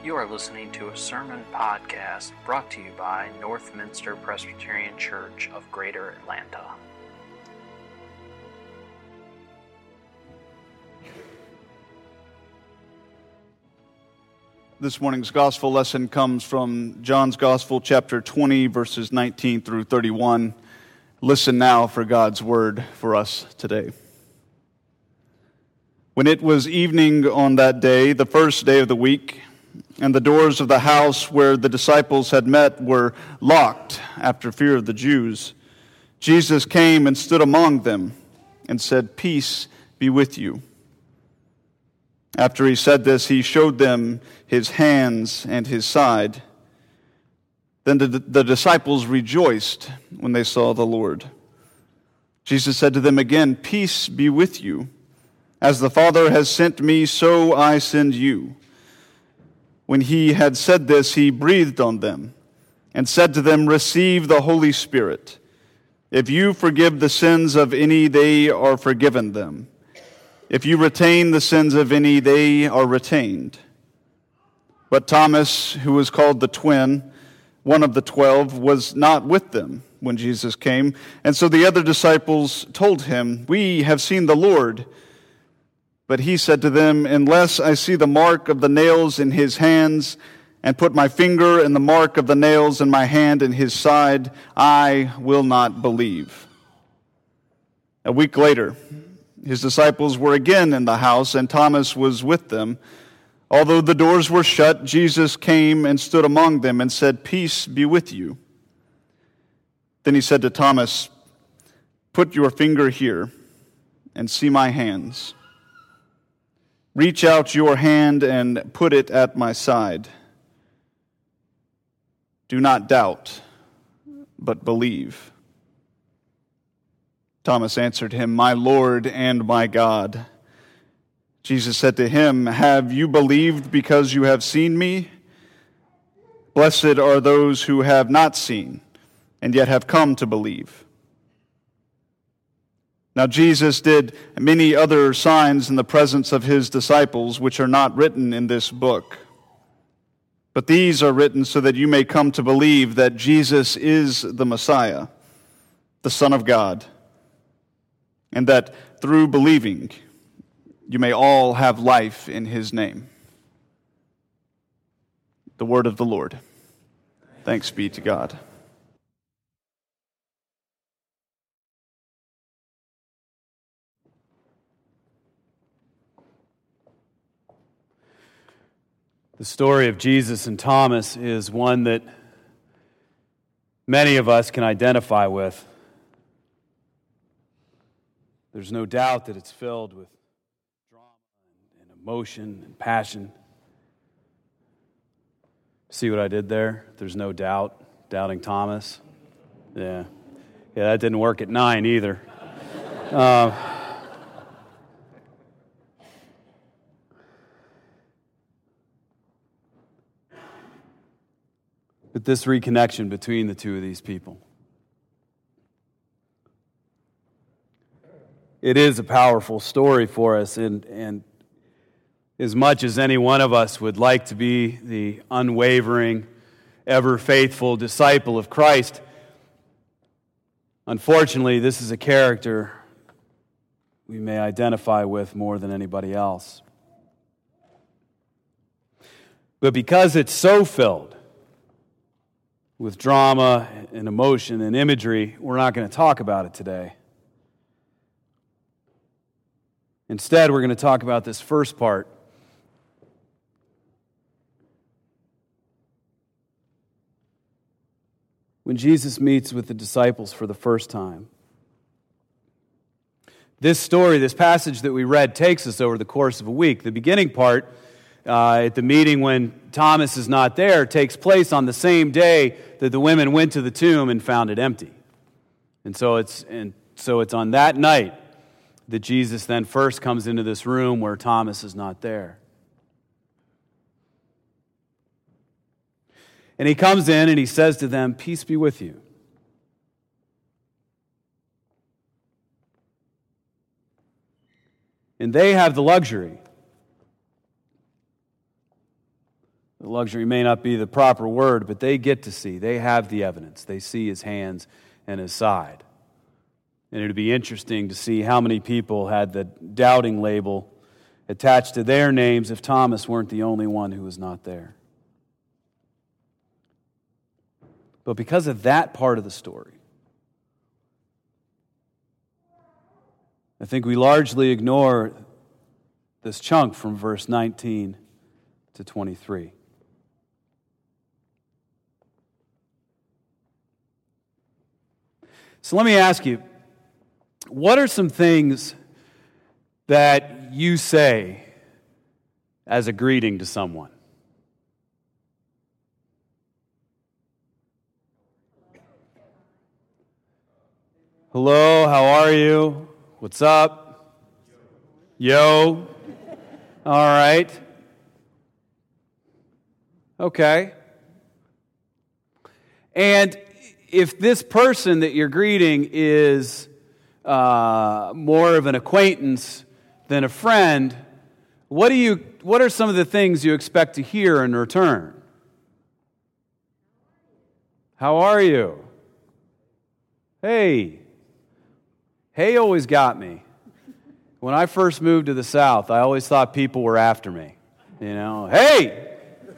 You are listening to a sermon podcast brought to you by Northminster Presbyterian Church of Greater Atlanta. This morning's gospel lesson comes from John's Gospel, chapter 20, verses 19 through 31. Listen now for God's word for us today. When it was evening on that day, the first day of the week, and the doors of the house where the disciples had met were locked after fear of the Jews, Jesus came and stood among them and said, "Peace be with you." After he said this, he showed them his hands and his side. Then the disciples rejoiced when they saw the Lord. Jesus said to them again, "Peace be with you. As the Father has sent me, so I send you." When he had said this, he breathed on them and said to them, "Receive the Holy Spirit. If you forgive the sins of any, they are forgiven them. If you retain the sins of any, they are retained." But Thomas, who was called the twin, one of the 12, was not with them when Jesus came. And so the other disciples told him, "We have seen the Lord." But he said to them, "Unless I see the mark of the nails in his hands, and put my finger in the mark of the nails in my hand in his side, I will not believe." A week later, his disciples were again in the house, and Thomas was with them. Although the doors were shut, Jesus came and stood among them and said, "Peace be with you." Then he said to Thomas, "Put your finger here and see my hands. Reach out your hand and put it at my side. Do not doubt, but believe." Thomas answered him, "My Lord and my God." Jesus said to him, "Have you believed because you have seen me? Blessed are those who have not seen and yet have come to believe." Now Jesus did many other signs in the presence of his disciples, which are not written in this book. But these are written so that you may come to believe that Jesus is the Messiah, the Son of God, and that through believing you may all have life in his name. The word of the Lord. Thanks be to God. The story of Jesus and Thomas is one that many of us can identify with. There's no doubt that it's filled with drama and emotion and passion. See what I did there? There's no doubt. Doubting Thomas. Yeah, that didn't work at 9 either. But this reconnection between the two of these people, it is a powerful story for us, and as much as any one of us would like to be the unwavering, ever faithful disciple of Christ, unfortunately, this is a character we may identify with more than anybody else. But because it's so filled with drama and emotion and imagery, we're not going to talk about it today. Instead, we're going to talk about this first part. When Jesus meets with the disciples for the first time. This story, this passage that we read, takes us over the course of a week. The beginning part, at the meeting when Thomas is not there, takes place on the same day that the women went to the tomb and found it empty. And so it's on that night that Jesus then first comes into this room where Thomas is not there. And he comes in and he says to them, "Peace be with you." And they have the luxury Luxury may not be the proper word, but they get to see. They have the evidence. They see his hands and his side. And it would be interesting to see how many people had the doubting label attached to their names if Thomas weren't the only one who was not there. But because of that part of the story, I think we largely ignore this chunk from verse 19 to 23. So let me ask you, what are some things that you say as a greeting to someone? Hello, how are you? What's up? Yo. All right. Okay. And if this person that you're greeting is more of an acquaintance than a friend, what are some of the things you expect to hear in return? How are you? Hey. Hey always got me. When I first moved to the South, I always thought people were after me. You know, hey!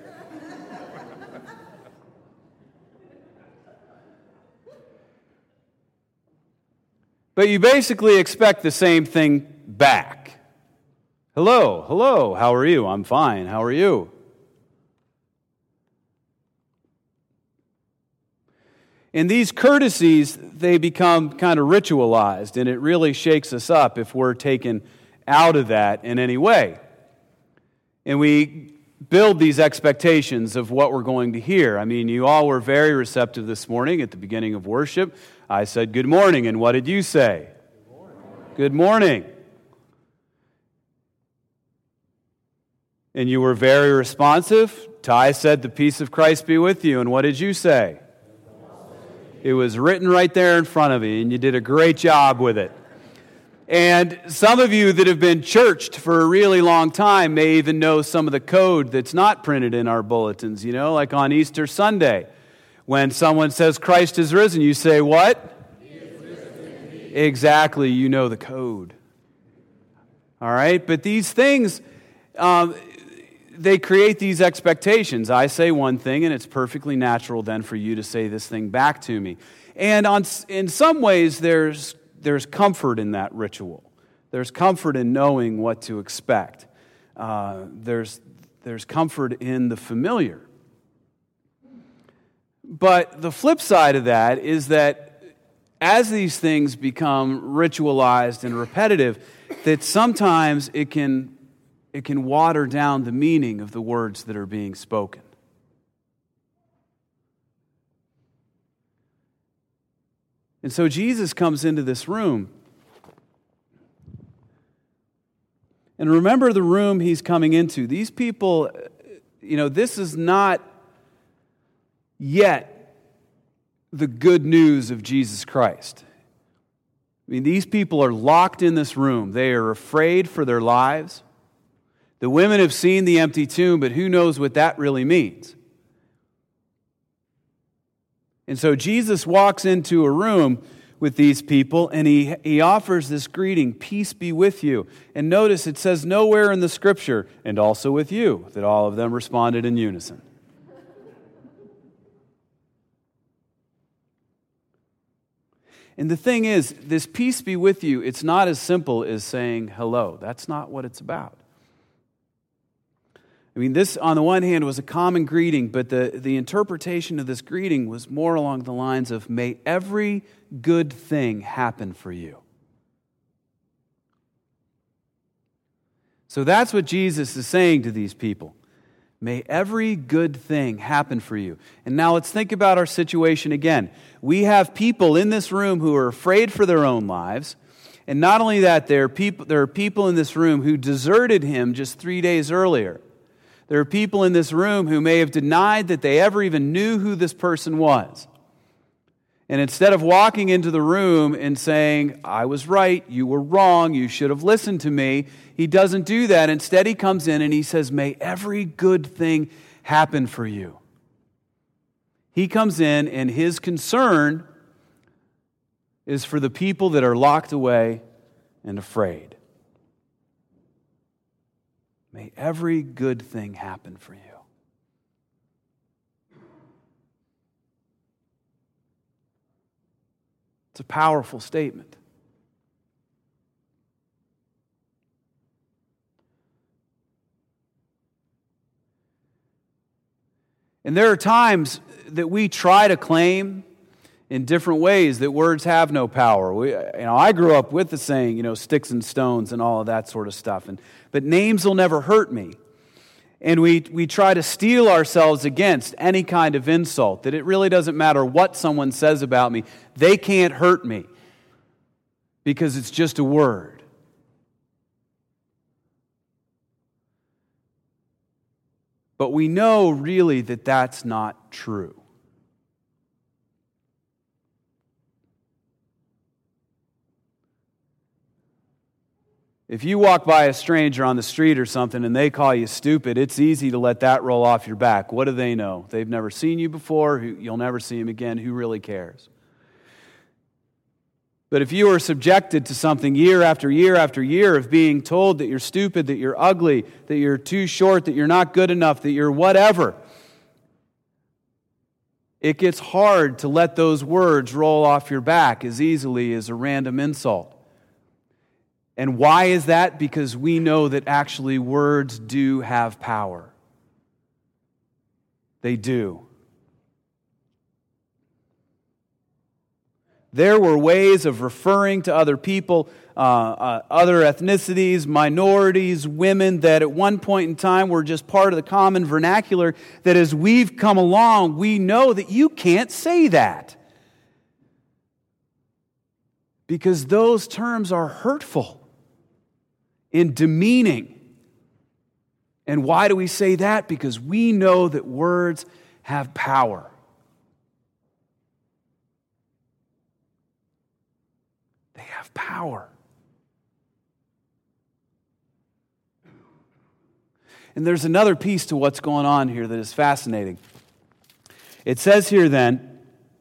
But you basically expect the same thing back. Hello, how are you? I'm fine, how are you? And these courtesies, they become kind of ritualized, and it really shakes us up if we're taken out of that in any way. And we build these expectations of what we're going to hear. I mean, you all were very receptive this morning at the beginning of worship. I said, good morning, and what did you say? Good morning. Good morning. And you were very responsive. Ty said, the peace of Christ be with you, and what did you say? It was written right there in front of you, and you did a great job with it. And some of you that have been churched for a really long time may even know some of the code that's not printed in our bulletins, you know, like on Easter Sunday. When someone says Christ is risen, you say what? He is risen indeed. Exactly, you know the code. All right, but these things, they create these expectations. I say one thing, and it's perfectly natural then for you to say this thing back to me. And in some ways, there's comfort in that ritual. There's comfort in knowing what to expect. There's comfort in the familiar. But the flip side of that is that as these things become ritualized and repetitive, that sometimes it can water down the meaning of the words that are being spoken. And so Jesus comes into this room. And remember the room he's coming into. These people, this is not yet the good news of Jesus Christ. I mean, these people are locked in this room. They are afraid for their lives. The women have seen the empty tomb, but who knows what that really means? And so Jesus walks into a room with these people, and he offers this greeting, peace be with you. And notice it says nowhere in the Scripture, and also with you, that all of them responded in unison. And the thing is, this peace be with you, it's not as simple as saying hello. That's not what it's about. I mean, this, on the one hand, was a common greeting, but the interpretation of this greeting was more along the lines of, may every good thing happen for you. So that's what Jesus is saying to these people. May every good thing happen for you. And now let's think about our situation again. We have people in this room who are afraid for their own lives. And not only that, there are people in this room who deserted him just 3 days earlier. There are people in this room who may have denied that they ever even knew who this person was. And instead of walking into the room and saying, I was right, you were wrong, you should have listened to me, he doesn't do that. Instead, he comes in and he says, may every good thing happen for you. He comes in, and his concern is for the people that are locked away and afraid. May every good thing happen for you. It's a powerful statement. And there are times that we try to claim in different ways that words have no power. I grew up with the saying, sticks and stones and all of that sort of stuff. But names will never hurt me. And we try to steel ourselves against any kind of insult, that it really doesn't matter what someone says about me. They can't hurt me because it's just a word. But we know really that that's not true. If you walk by a stranger on the street or something and they call you stupid, it's easy to let that roll off your back. What do they know? They've never seen you before. You'll never see them again. Who really cares? But if you are subjected to something year after year after year of being told that you're stupid, that you're ugly, that you're too short, that you're not good enough, that you're whatever, it gets hard to let those words roll off your back as easily as a random insult. And why is that? Because we know that actually words do have power. They do. There were ways of referring to other people, other ethnicities, minorities, women, that at one point in time were just part of the common vernacular, that as we've come along, we know that you can't say that. Because those terms are hurtful and demeaning. And why do we say that? Because we know that words have power. They have power. And there's another piece to what's going on here that is fascinating. It says here then,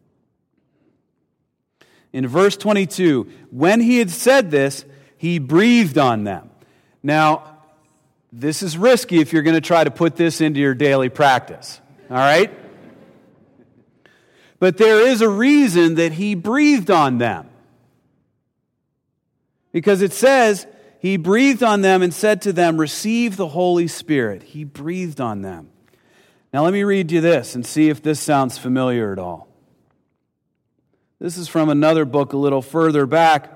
in verse 22, when he had said this, he breathed on them. Now, this is risky if you're going to try to put this into your daily practice. All right? But there is a reason that he breathed on them. Because it says, he breathed on them and said to them, receive the Holy Spirit. He breathed on them. Now let me read you this and see if this sounds familiar at all. This is from another book a little further back.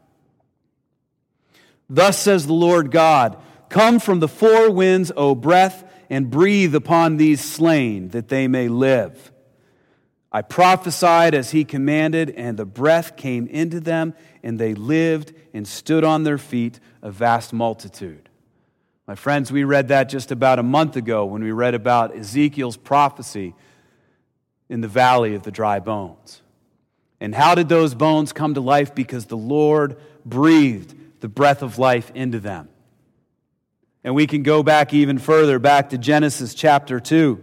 Thus says the Lord God, come from the four winds, O breath, and breathe upon these slain, that they may live. I prophesied as he commanded, and the breath came into them, and they lived and stood on their feet, a vast multitude. My friends, we read that just about a month ago when we read about Ezekiel's prophecy in the valley of the dry bones. And how did those bones come to life? Because the Lord breathed the breath of life into them. And we can go back even further, back to Genesis chapter 2.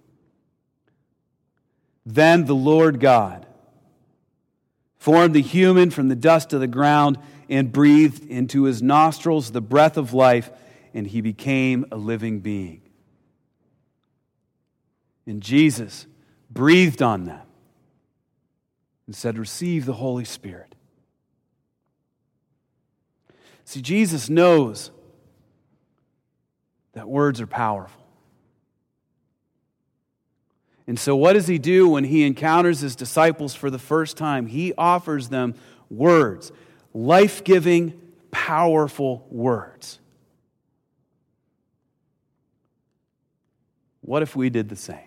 Then the Lord God formed the human from the dust of the ground and breathed into his nostrils the breath of life, and he became a living being. And Jesus breathed on them and said, receive the Holy Spirit. See, Jesus knows that words are powerful. And so what does he do when he encounters his disciples for the first time? He offers them words, life-giving, powerful words. What if we did the same?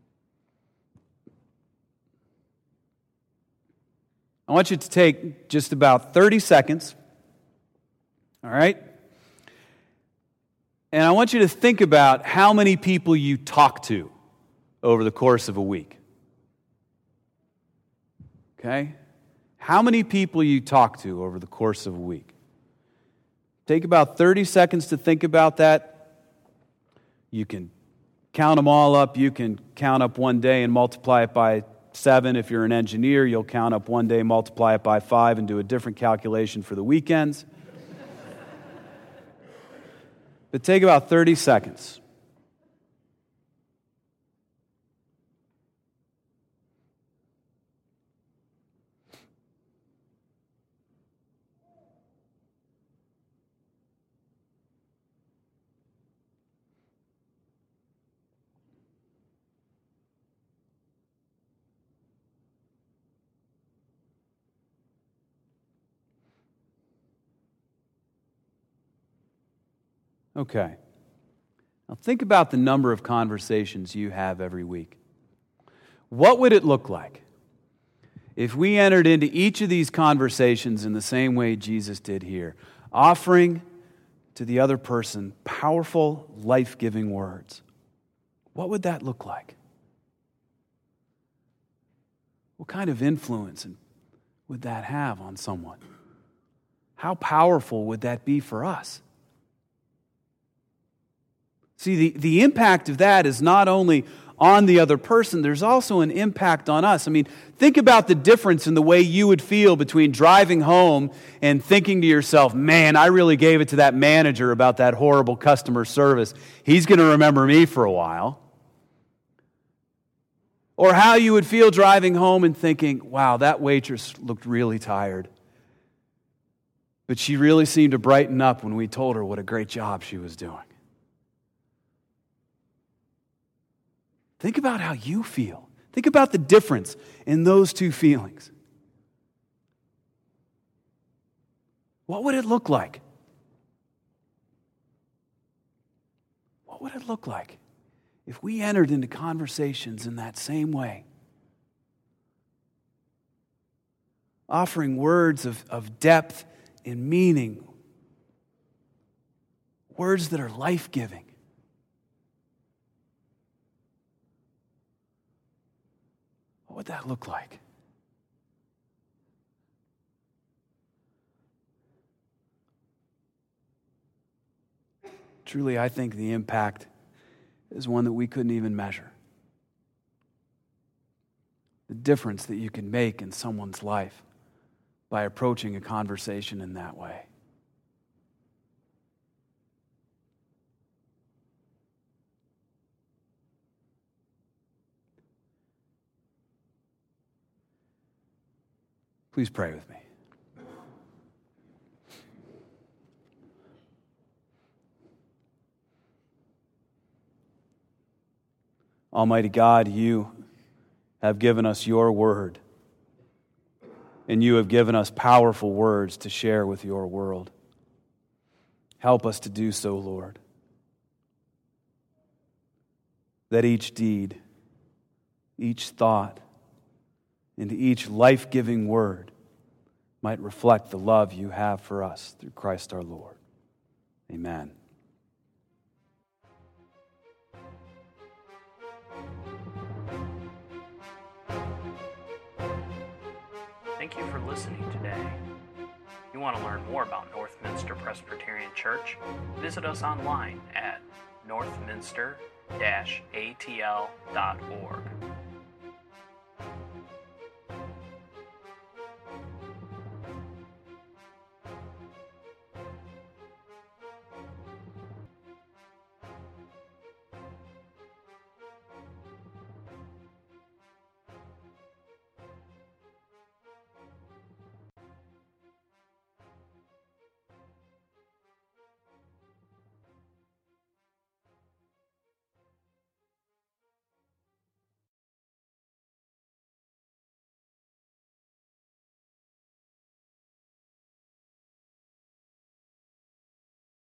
I want you to take just about 30 seconds, all right? And I want you to think about how many people you talk to over the course of a week. Okay? How many people you talk to over the course of a week? Take about 30 seconds to think about that. You can count them all up. You can count up one day and multiply it by 7. If you're an engineer, you'll count up one day, multiply it by 5, and do a different calculation for the weekends. But take about 30 seconds. Okay. Now think about the number of conversations you have every week. What would it look like if we entered into each of these conversations in the same way Jesus did here, offering to the other person powerful, life-giving words? What would that look like? What kind of influence would that have on someone? How powerful would that be for us? See, the impact of that is not only on the other person, there's also an impact on us. I mean, think about the difference in the way you would feel between driving home and thinking to yourself, man, I really gave it to that manager about that horrible customer service. He's going to remember me for a while. Or how you would feel driving home and thinking, wow, that waitress looked really tired. But she really seemed to brighten up when we told her what a great job she was doing. Think about how you feel. Think about the difference in those two feelings. What would it look like? What would it look like if we entered into conversations in that same way? Offering words of depth and meaning. Words that are life-giving. What would that look like? Truly, I think the impact is one that we couldn't even measure. The difference that you can make in someone's life by approaching a conversation in that way. Please pray with me. Almighty God, you have given us your word, and you have given us powerful words to share with your world. Help us to do so, Lord, that each deed, each thought, and each life-giving word might reflect the love you have for us through Christ our Lord. Amen. Thank you for listening today. If you want to learn more about Northminster Presbyterian Church, visit us online at northminster-atl.org.